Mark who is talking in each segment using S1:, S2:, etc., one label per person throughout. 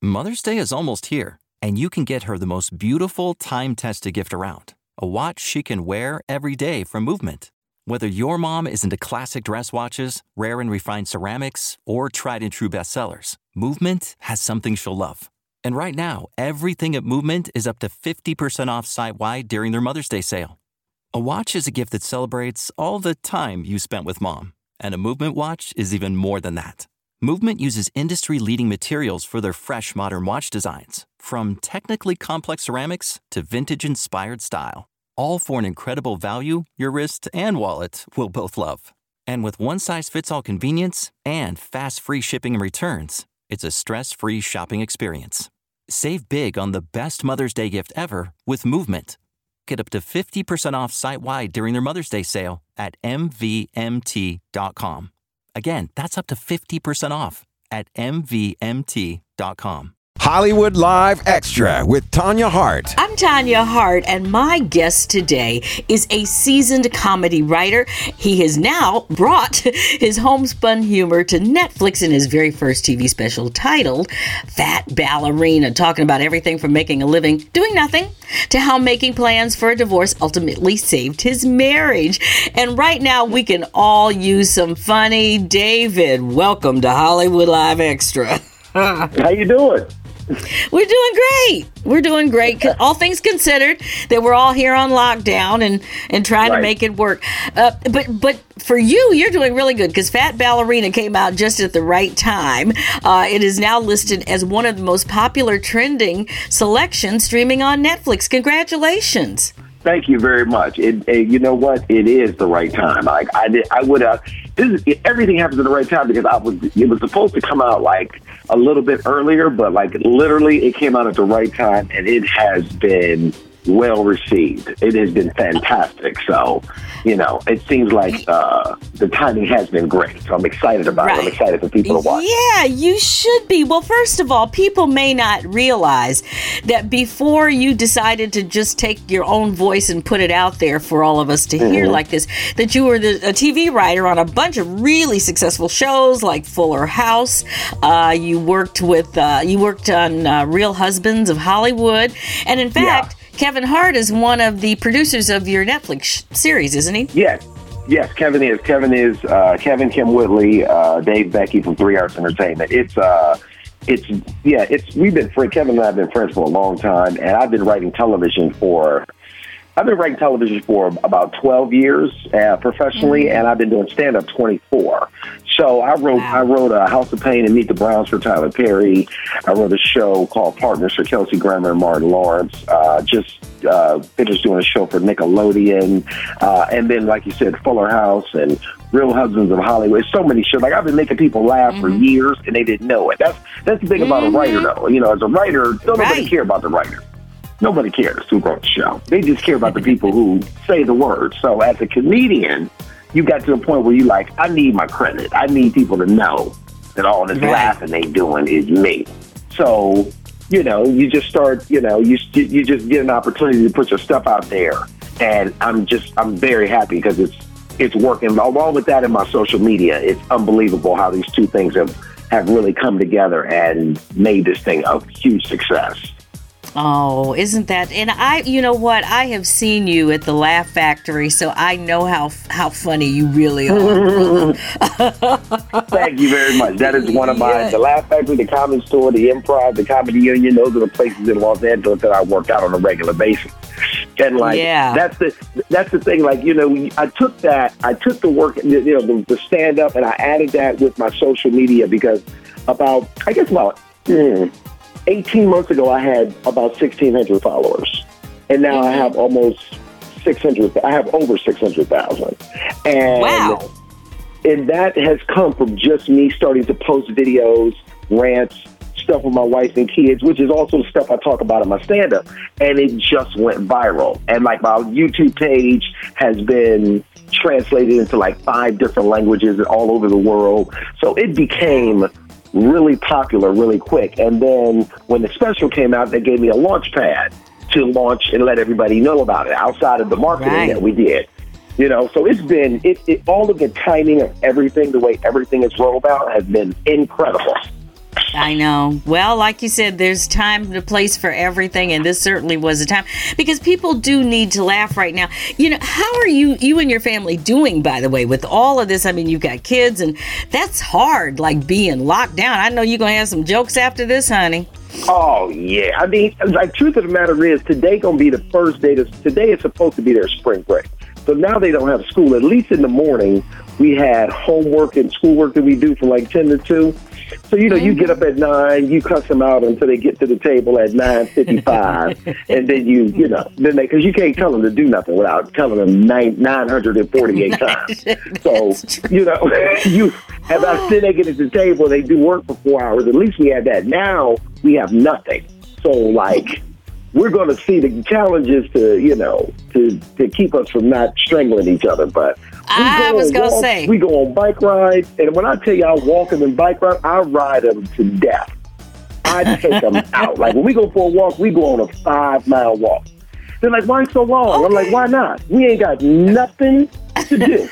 S1: Mother's Day is almost here, and you can get her the most beautiful time-tested gift around. A watch she can wear every day from Movement. Whether your mom is into classic dress watches, rare and refined ceramics, or tried and true bestsellers, Movement has something she'll love. And right now, everything at Movement is up to 50% off site-wide during their Mother's Day sale. A watch is a gift that celebrates all the time you spent with mom. And a Movement watch is even more than that. Movement uses industry-leading materials for their fresh modern watch designs, from technically complex ceramics to vintage-inspired style. All for an incredible value your wrist and wallet will both love. And with one-size-fits-all convenience and fast free shipping and returns, it's a stress-free shopping experience. Save big on the best Mother's Day gift ever with Movement. Get up to 50% off site-wide during their Mother's Day sale at MVMT.com. Again, that's up to 50% off at MVMT.com.
S2: Hollywood Live Extra with Tanya Hart.
S3: I'm Tanya Hart, and my guest today is a seasoned comedy writer. He has now brought his homespun humor to Netflix in his very first TV special titled Fat Ballerina, talking about everything from making a living doing nothing to how making plans for a divorce ultimately saved his marriage. And right now, we can all use some funny. David, welcome to Hollywood Live Extra.
S4: How you doing?
S3: We're doing great. We're doing great. All things considered, that we're all here on lockdown and trying to make it work. But for you, you're doing really good because Fat Ballerina came out just at the right time. It is now listed as one of the most popular trending selections streaming on Netflix. Congratulations.
S4: Thank you very much. You know what? It is the right time. Everything happens at the right time because it was supposed to come out like a little bit earlier, but like literally it came out at the right time, and it has been well received. It has been fantastic. So, it seems like the timing has been great. So I'm excited about it. I'm excited for people to watch.
S3: Yeah, you should be. Well, first of all, people may not realize that before you decided to just take your own voice and put it out there for all of us to hear like this, that you were a TV writer on a bunch of really successful shows like Fuller House. You worked on Real Husbands of Hollywood. And in fact, Kevin Hart is one of the producers of your Netflix series, isn't he?
S4: Yes, Kevin is. Kevin, Kim Whitley, Dave Becky from 3 Arts Entertainment. We've been friends. Kevin and I have been friends for a long time, and I've been writing television for about 12 years professionally, and I've been doing stand-up 24. So I wrote House of Pain and Meet the Browns for Tyler Perry. I wrote a show called Partners for Kelsey Grammer and Martin Lawrence. Just finished doing a show for Nickelodeon. And then, like you said, Fuller House and Real Husbands of Hollywood. So many shows. Like, I've been making people laugh for years, and they didn't know it. That's the thing about a writer, though. As a writer, don't nobody care about the writer. Nobody cares who wrote the show. They just care about the people who say the words. So as a comedian, you got to a point where you like, I need my credit. I need people to know that all this laughing they doing is me. So, you just start, you just get an opportunity to put your stuff out there. And I'm very happy because it's working. Along with that in my social media, it's unbelievable how these two things have really come together and made this thing a huge success.
S3: Oh, isn't that? And you know what? I have seen you at the Laugh Factory, so I know how funny you really are.
S4: Thank you very much. That is one of mine. The Laugh Factory, the Comedy Store, the Improv, the Comedy Union. Those are the places in Los Angeles that I work out on a regular basis. And that's the thing. Like, I took the work, the stand up, and I added that with my social media because about 18 months ago, I had about 1,600 followers, and now I have almost 600. I have over 600,000, and and that has come from just me starting to post videos, rants, stuff with my wife and kids, which is also the stuff I talk about in my stand-up, and it just went viral. And like my YouTube page has been translated into like 5 different languages all over the world, so it became really popular really quick. And then when the special came out, they gave me a launch pad to launch and let everybody know about it outside of the marketing that we did. So it's been all of the timing of everything, the way everything is rolled out has been incredible.
S3: I know. Well, like you said, there's time and a place for everything, and this certainly was a time because people do need to laugh right now. How are you and your family doing, by the way, with all of this? I mean, you've got kids, and that's hard, like being locked down. I know you're going to have some jokes after this, honey.
S4: Oh, yeah. I mean, like, truth of the matter is, today going to be the first day. Today is supposed to be their spring break. So now they don't have school. At least in the morning, we had homework and schoolwork that we do from like 10 to 2. So, you get up at 9, you cuss them out until they get to the table at 9:55. And then because you can't tell them to do nothing without telling them 948 times. So, then they get at the table, they do work for 4 hours. At least we had that. Now we have nothing. So, like, we're going to see the challenges to keep us from not strangling each other. But
S3: I was going to say,
S4: we go on bike rides, and when I tell you I walk them and bike ride, I ride them to death. I take them out. Like, when we go for a walk, we go on a 5-mile walk. They're like, why so long? Okay. I'm like, why not? We ain't got nothing to do.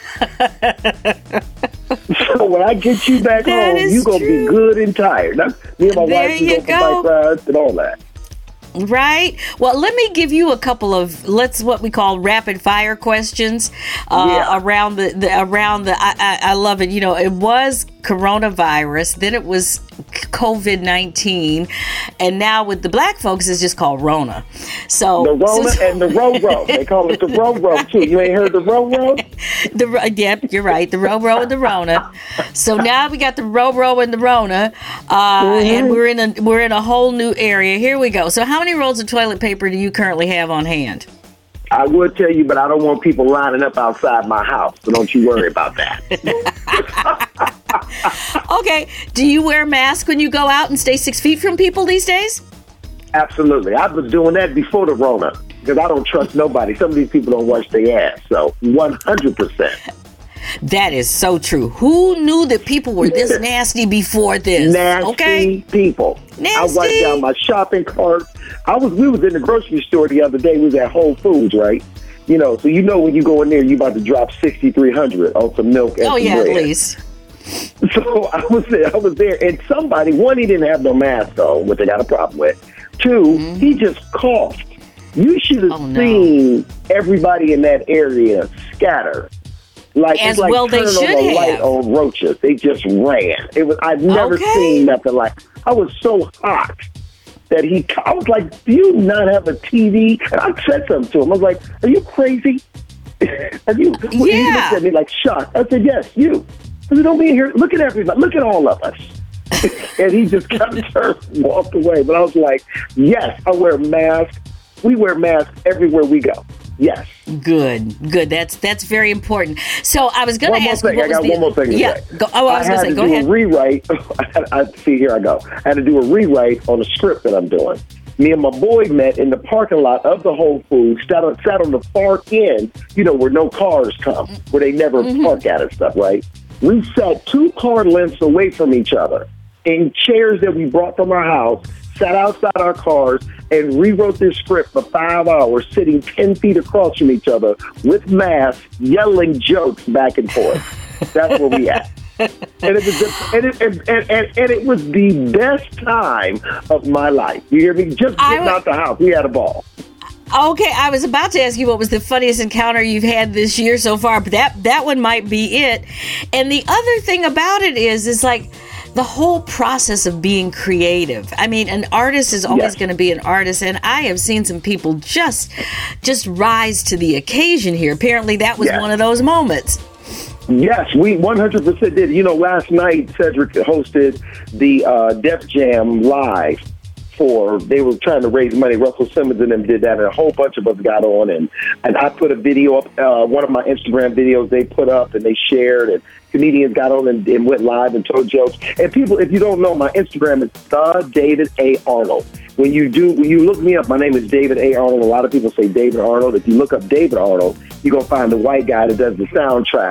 S4: So when I get you back home, you're going to be good and tired. Now, me and my wife, we go for bike rides and all that.
S3: Right. Well, let me give you a couple of what we call rapid fire questions around the. I love it. It was coronavirus, then it was COVID-19, and now with the black folks, it's just called Rona. So
S4: the Rona and the Ro-Ro. They call it the Ro-Ro too. You ain't heard the Ro-Ro?
S3: Yep, you're right. The Ro-Ro and the Rona. So now we got the Ro-Ro and the Rona, and we're in a whole new area. Here we go. So how many rolls of toilet paper do you currently have on hand?
S4: I would tell you, but I don't want people lining up outside my house, so don't you worry about that.
S3: Okay. Do you wear a mask when you go out and stay 6 feet from people these days?
S4: Absolutely. I was doing that before the Rona because I don't trust nobody. Some of these people don't wash their ass, so 100%.
S3: That is so true. Who knew that people were this nasty before this?
S4: Nasty people.
S3: Nasty.
S4: I wiped down my shopping cart. We was in the grocery store the other day. We was at Whole Foods, right? So when you go in there, you about to drop $6,300 on some milk and some bread.
S3: At least.
S4: So I was there, and somebody, one, he didn't have no mask on, which I got a problem with. Two, he just coughed. You should have seen everybody in that area scatter. Like,
S3: as
S4: it's like
S3: well
S4: turning
S3: they should
S4: on the
S3: have.
S4: light on roaches. They just ran. I've never seen nothing like. I was so hot that I was like, "Do you not have a TV?" And I said something to him. I was like, "Are you crazy? Are you?" He looked at me like shocked. I said, "Yes, you." I said, "Don't be here. Look at everybody. Look at all of us." And he just kind of turned and walked away. But I was like, "Yes, I wear a mask. We wear masks everywhere we go." Yes.
S3: Good. That's very important. So I was going to ask.
S4: I got one more thing to say.
S3: I was going to say, go ahead.
S4: A rewrite. Here I go. I had to do a rewrite on a script that I'm doing. Me and my boy met in the parking lot of the Whole Foods, sat on the far end, where no cars come, where they never park at and stuff, right? We sat 2 car lengths away from each other in chairs that we brought from our house, sat outside our cars, and rewrote this script for 5 hours, sitting 10 feet across from each other with masks, yelling jokes back and forth. That's where we at. And it was the best time of my life. You hear me? Just getting out the house. We had a ball.
S3: Okay, I was about to ask you what was the funniest encounter you've had this year so far, but that one might be it. And the other thing about it is like the whole process of being creative. I mean, an artist is always going to be an artist, and I have seen some people just rise to the occasion here. Apparently, that was one of those moments.
S4: Yes, we 100% did. Last night, Cedric hosted the Def Jam Live. They were trying to raise money. Russell Simmons and them did that, and a whole bunch of us got on, and I put a video up, one of my Instagram videos they put up, and they shared, and comedians got on and went live and told jokes. And people, if you don't know, my Instagram is The David A. Arnold. When you look me up, my name is David A. Arnold. A lot of people say David Arnold. If you look up David Arnold, you're going to find the white guy that does the soundtrack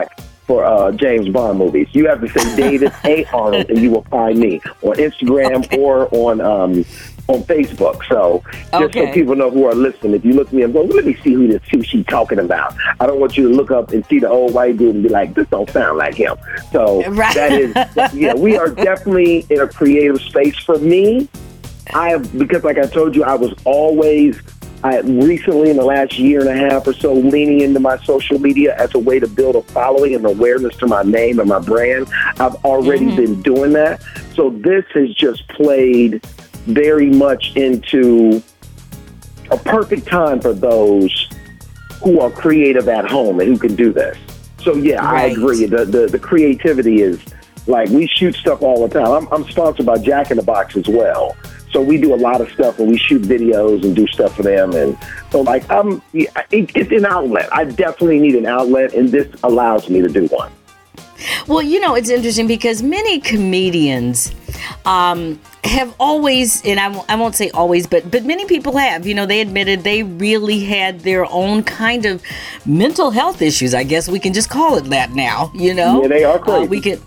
S4: for James Bond movies. You have to say David A. Arnold, and you will find me on Instagram or on Facebook. So just so people know who are listening, if you look at me and go, let me see who she's talking about. I don't want you to look up and see the old white dude and be like, this don't sound like him. So that is, we are definitely in a creative space. For me, because like I told you, I was always recently in the last year and a half or so leaning into my social media as a way to build a following and awareness to my name and my brand. I've already been doing that. So this has just played very much into a perfect time for those who are creative at home and who can do this. So I agree. The creativity is like, we shoot stuff all the time. I'm sponsored by Jack in the Box as well. So we do a lot of stuff and we shoot videos and do stuff for them. And so like, it's an outlet. I definitely need an outlet, and this allows me to do one.
S3: Well, it's interesting because many comedians have always, and I won't say always, but many people have, they admitted they really had their own kind of mental health issues. I guess we can just call it that now,
S4: Yeah, they are crazy.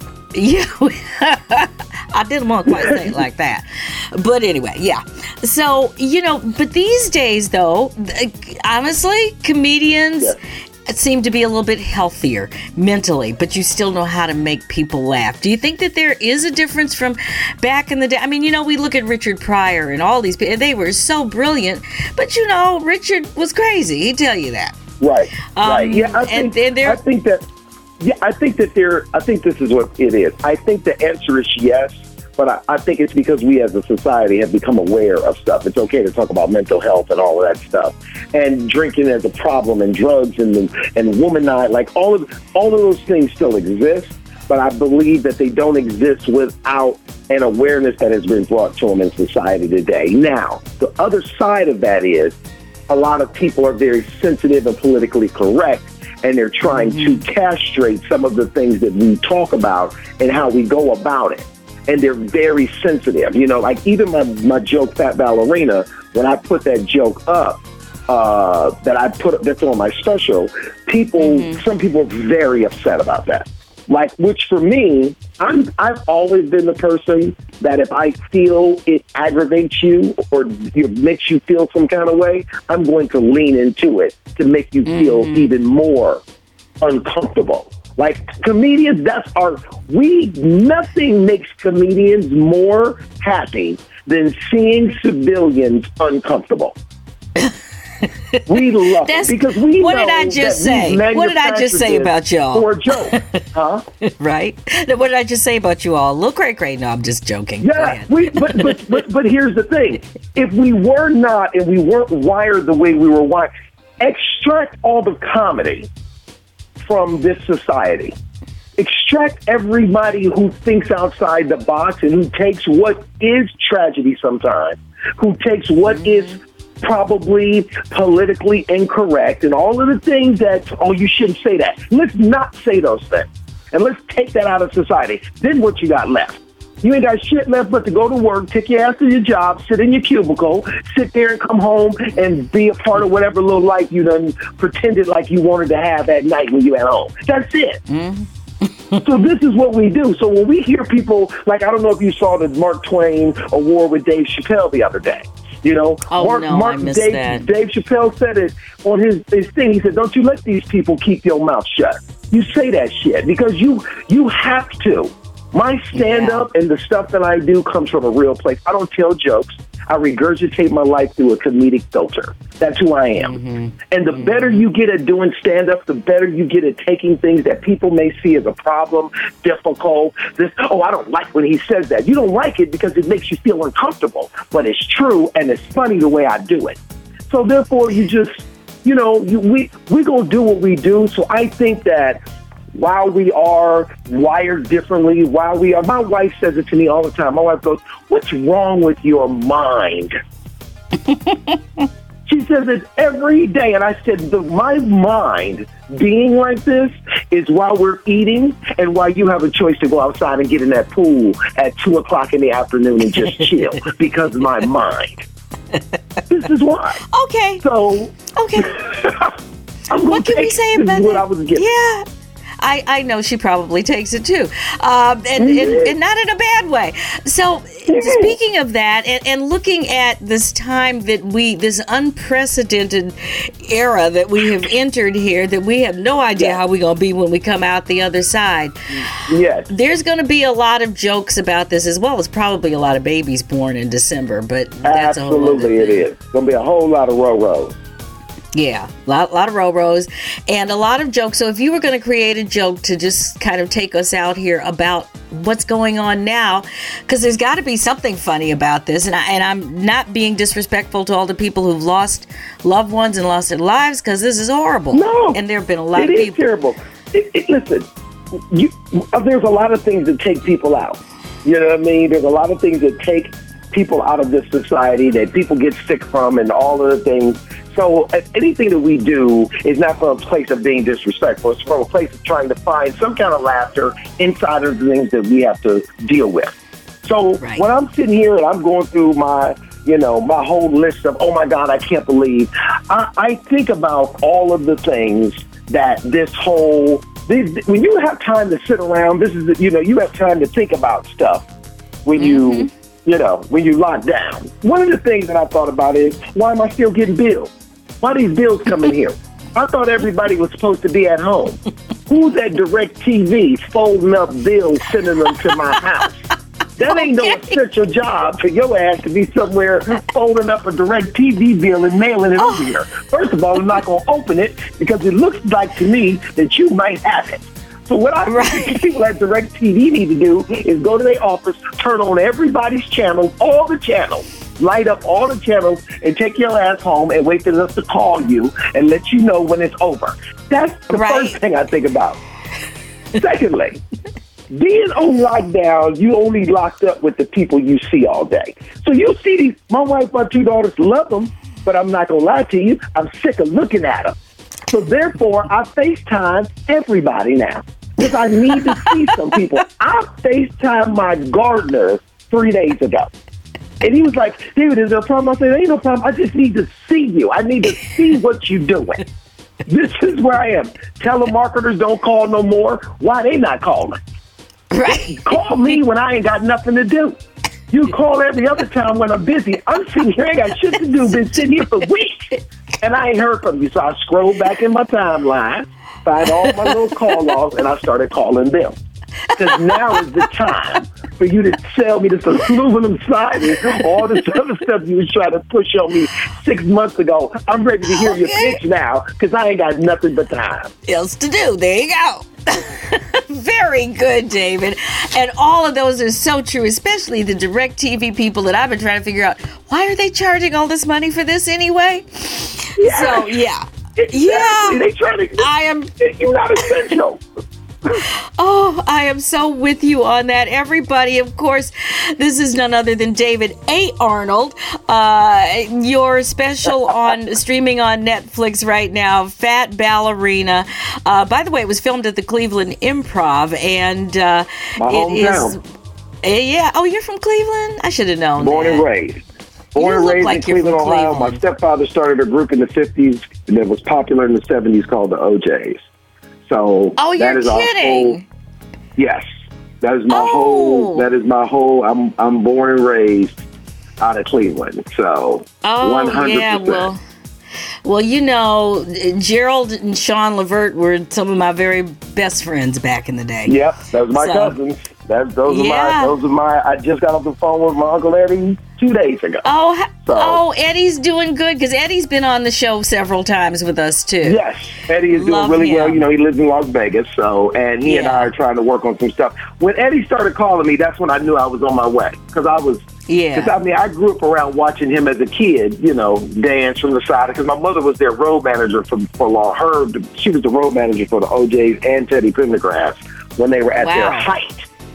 S3: I didn't want to quite say it like that. But anyway, So, but these days, though, honestly, comedians seem to be a little bit healthier mentally, but you still know how to make people laugh. Do you think that there is a difference from back in the day? I mean, we look at Richard Pryor and all these people, they were so brilliant, but Richard was crazy. He'd tell you that.
S4: Right. Yeah, I think this is what it is. I think the answer is yes, but I think it's because we as a society have become aware of stuff. It's okay to talk about mental health and all of that stuff, and drinking as a problem, and drugs and womanize, like all of those things still exist. But I believe that they don't exist without an awareness that has been brought to them in society today. Now, the other side of that is a lot of people are very sensitive and politically correct, and they're trying to castrate some of the things that we talk about and how we go about it. And they're very sensitive. Like even my joke, Fat Ballerina, when I put that joke up, that's on my special, some people are very upset about that. Like, which for me, I've always been the person that if I feel it aggravates you or makes you feel some kind of way, I'm going to lean into it to make you feel even more uncomfortable. Like comedians, nothing makes comedians more happy than seeing civilians uncomfortable. We love it because we
S3: what
S4: know
S3: did I just say? What did I just say about y'all?
S4: For a joke, huh?
S3: Right? What did I just say about you all? Look, great. No, I'm just joking.
S4: Yeah, but here's the thing: if we were not, and we weren't wired the way we were wired, extract all the comedy from this society. Extract everybody who thinks outside the box and who takes what is tragedy sometimes, who takes what is probably politically incorrect and all of the things that, you shouldn't say that. Let's not say those things. And let's take that out of society. Then what you got left? You ain't got shit left but to go to work, take your ass to your job, sit in your cubicle, sit there and come home and be a part of whatever little life you done pretended like you wanted to have at night when you at home. That's it. So this is what we do. So when we hear people, like, I don't know if you saw the Mark Twain award with Dave Chappelle the other day.
S3: I missed that.
S4: Dave Chappelle said it on his thing. He said, don't you let these people keep your mouth shut. You say that shit because you have to. My stand-up and the stuff that I do comes from a real place. I don't tell jokes. I regurgitate my life through a comedic filter. That's who I am. And the better you get at doing stand-up, the better you get at taking things that people may see as a problem, difficult. I don't like when he says that. You don't like it because it makes you feel uncomfortable. But it's true, and it's funny the way I do it. So therefore, you just, we going to do what we do. So I think that while we are wired differently, my wife says it to me all the time. My wife goes, what's wrong with your mind? She says it every day. And I said, my mind being like this is while we're eating and while you have a choice to go outside and get in that pool at 2:00 in the afternoon and just chill because of my mind. This is why.
S3: Okay.
S4: So,
S3: okay. What can we say about that?
S4: What I was getting.
S3: Yeah. I know she probably takes it too, and not in a bad way. So speaking of that, and looking at this time that this unprecedented era that we have entered here, that we have no idea how we're going to be when we come out the other side.
S4: Yes.
S3: There's going to be a lot of jokes about this, as well as probably a lot of babies born in December, but that's
S4: absolutely it is. Going to be a whole lot of Ro-Ros.
S3: Yeah, a lot of Ro-Ros and a lot of jokes. So if you were going to create a joke to just kind of take us out here about what's going on now, because there's got to be something funny about this, and I'm not being disrespectful to all the people who've lost loved ones and lost their lives, because this is horrible.
S4: No,
S3: and there have been a lot of
S4: people.
S3: It is
S4: terrible. Listen, there's a lot of things that take people out. You know what I mean? There's a lot of things that take people out of this society that people get sick from, and all of the things. So anything that we do is not from a place of being disrespectful. It's from a place of trying to find some kind of laughter inside of the things that we have to deal with. So when I'm sitting here and I'm going through my whole list of, oh my God, I can't believe, I think about all of the things that when you have time to sit around, you have time to think about stuff when you lock down. One of the things that I thought about is, why am I still getting bills? Why are these bills coming here? I thought everybody was supposed to be at home. Who's at DirecTV folding up bills, sending them to my house? That ain't no essential job for your ass to be somewhere folding up a DirecTV bill and mailing it over here. First of all, I'm not going to open it because it looks like to me that you might have it. So what I think people at DirecTV need to do is go to their office, turn on everybody's channels, all the channels, light up all the channels, and take your ass home and wait for us to call you and let you know when it's over. That's the first thing I think about. Secondly, being on lockdown, you only locked up with the people you see all day. So you see my wife, my two daughters, love them, but I'm not going to lie to you, I'm sick of looking at them. So therefore, I FaceTime everybody now because I need to see some people. I FaceTime my gardener 3 days ago. And he was like, David, is there a problem? I said, ain't no problem. I just need to see you. I need to see what you're doing. This is where I am. Telemarketers don't call no more. Why they not calling?
S3: Right.
S4: Call me when I ain't got nothing to do. You call every other time when I'm busy. I'm sitting here, I ain't got shit to do. Been sitting here for weeks, and I ain't heard from you. So I scrolled back in my timeline, find all my little call-offs, and I started calling them. Because now is the time for you to sell me this aluminum siding, all this other stuff you was trying to push on me 6 months ago. I'm ready to hear your pitch now because I ain't got nothing but time
S3: else to do. There you go. Very good, David. And all of those are so true, especially the DirecTV people that I've been trying to figure out, why are they charging all this money for this anyway?
S4: Yeah.
S3: So, yeah.
S4: Exactly.
S3: Yeah.
S4: They try to, you're not essential.
S3: Oh, I am so with you on that. Everybody, of course, this is none other than David A. Arnold. Your special streaming on Netflix right now, Fat Ballerina. By the way, it was filmed at the Cleveland Improv, and
S4: my hometown.
S3: Yeah. Oh, you're from Cleveland? I should have known.
S4: Born and raised. Born and raised in Cleveland, Ohio. My stepfather started a group in the 50s that was popular in the 70s called the OJs. So that is
S3: kidding.
S4: Our whole, yes, that is my whole. I'm born and raised out of Cleveland. So 100%.
S3: Yeah, well, you know, Gerald and Sean Levert were some of my very best friends back in the day.
S4: Yep, that was my cousins. Those are my. I just got off the phone with my Uncle Eddie 2 days ago.
S3: Eddie's doing good because Eddie's been on the show several times with us too.
S4: Yes, Eddie is doing really well. You know, he lives in Las Vegas, and he and I are trying to work on some stuff. When Eddie started calling me, that's when I knew I was on my way because I was. Yeah. Because I grew up around watching him as a kid, you know, dance from the side. Because my mother was their road manager for long. She was the road manager for the OJs and Teddy Pendergrass when they were at their height.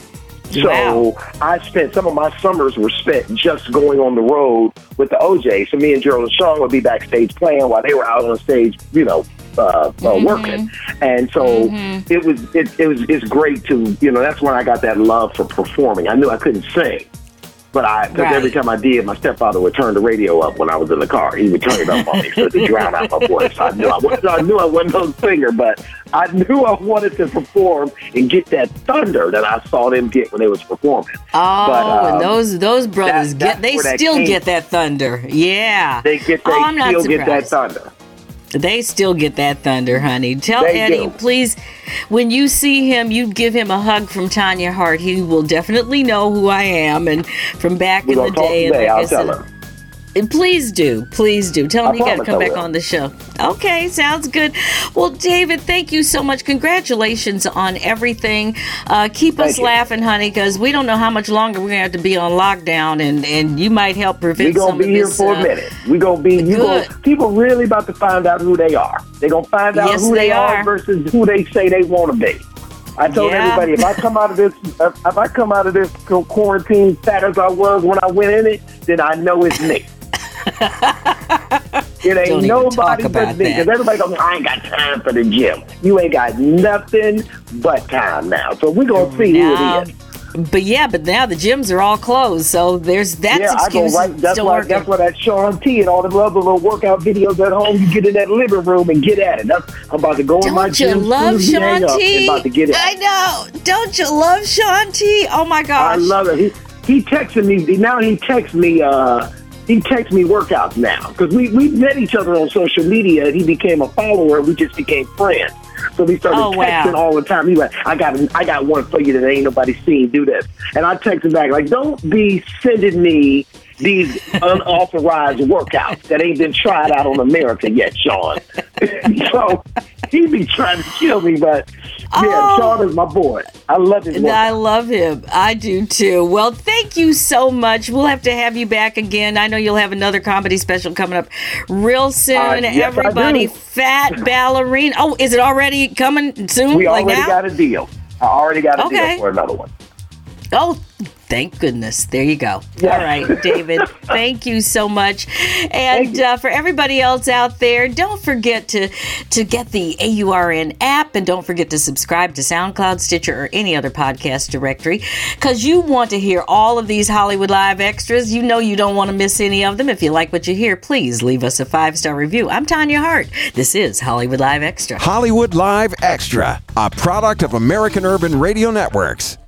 S4: So I spent some of my summers were spent just going on the road with the OJs. So me and Gerald and Sean would be backstage playing while they were out on stage, you know, working. And so it's great to, you know, that's when I got that love for performing. I knew I couldn't sing, But because every time I did, my stepfather would turn the radio up when I was in the car. He would turn it up on me so to drown out my voice. I knew I wasn't no singer, but I knew I wanted to perform and get that thunder that I saw them get when they was performing.
S3: Oh, and those brothers they still get that thunder. Yeah,
S4: they still get that thunder.
S3: They still get that thunder, honey. Tell
S4: They
S3: Eddie,
S4: do.
S3: please, when you see him, you give him a hug from Tanya Hart. He will definitely know who I am and from back in the day.
S4: Today,
S3: and
S4: I'll tell him.
S3: And please do. Tell him you got to come back on the show. Okay, sounds good. Well, David, thank you so much. Congratulations on everything. Keep us laughing, honey, because we don't know how much longer we're going to have to be on lockdown, and you might help prevent some of this.
S4: We're going to be here for a minute. We're going to be, people really about to find out who they are. They're going to find out who they are versus who they say they want to be. I told everybody, if I come out of this quarantine fat as I was when I went in it, then I know it's me. It ain't nobody but me. Because everybody goes, I ain't got time for the gym. You ain't got nothing but time now. So we're going to see who it is.
S3: But now the gyms are all closed, so that's excuse.
S4: That's why that Sean T and all the other little workout videos at home, you get in that living room and get at it. I'm about to go in my gym.
S3: Don't you love Sean T?
S4: About to get at
S3: I know. Don't you love Sean T? Oh my gosh.
S4: I love it. He texted me. Now he texts me. He texts me workouts now because we met each other on social media and he became a follower and we just became friends. So we started texting all the time. He's like, I got one for you that ain't nobody seen. Do this. And I texted back, like, don't be sending me these unauthorized workouts that ain't been tried out on America yet, Sean. So he be trying to kill me, but Sean is my boy. I love his work.
S3: I love him. I do too. Well, thank you so much. We'll have to have you back again. I know you'll have another comedy special coming up real soon.
S4: Yes,
S3: everybody, Fat Ballerina. Oh, is it already coming soon?
S4: We already got a deal. I already got a deal for another one.
S3: Oh, thank goodness. There you go.
S4: Yeah.
S3: All right, David, thank you so much. And for everybody else out there, don't forget to get the AURN app, and don't forget to subscribe to SoundCloud, Stitcher, or any other podcast directory, because you want to hear all of these Hollywood Live extras. You know you don't want to miss any of them. If you like what you hear, please leave us a 5-star review. I'm Tanya Hart. This is Hollywood Live Extra.
S2: Hollywood Live Extra, a product of American Urban Radio Networks.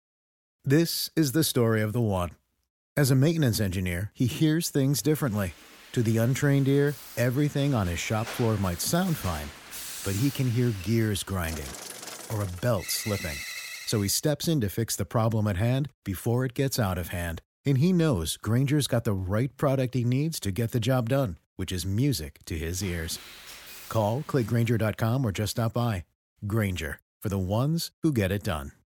S5: This is the story of the one. As a maintenance engineer, he hears things differently. To the untrained ear, everything on his shop floor might sound fine, but he can hear gears grinding or a belt slipping. So he steps in to fix the problem at hand before it gets out of hand. And he knows Grainger's got the right product he needs to get the job done, which is music to his ears. Call, click Grainger.com, or just stop by. Grainger, for the ones who get it done.